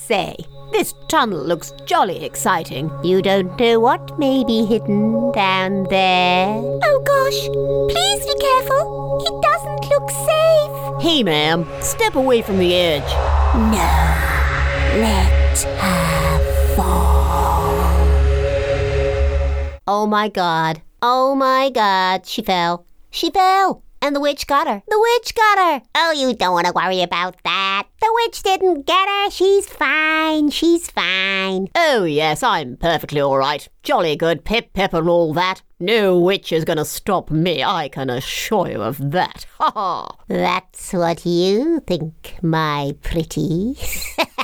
say, this tunnel looks jolly exciting. You don't know what may be hidden down there. Oh gosh, please be careful. It doesn't look safe. Hey, ma'am, step away from the edge. No, let her fall. Oh my God. Oh my God. She fell. She fell. And the witch got her. The witch got her. Oh, you don't want to worry about that. The witch didn't get her. She's fine. She's fine. Oh, yes, I'm perfectly all right. Jolly good, pip, pip, and all that. No witch is going to stop me, I can assure you of that. Ha ha! That's what you think, my pretty.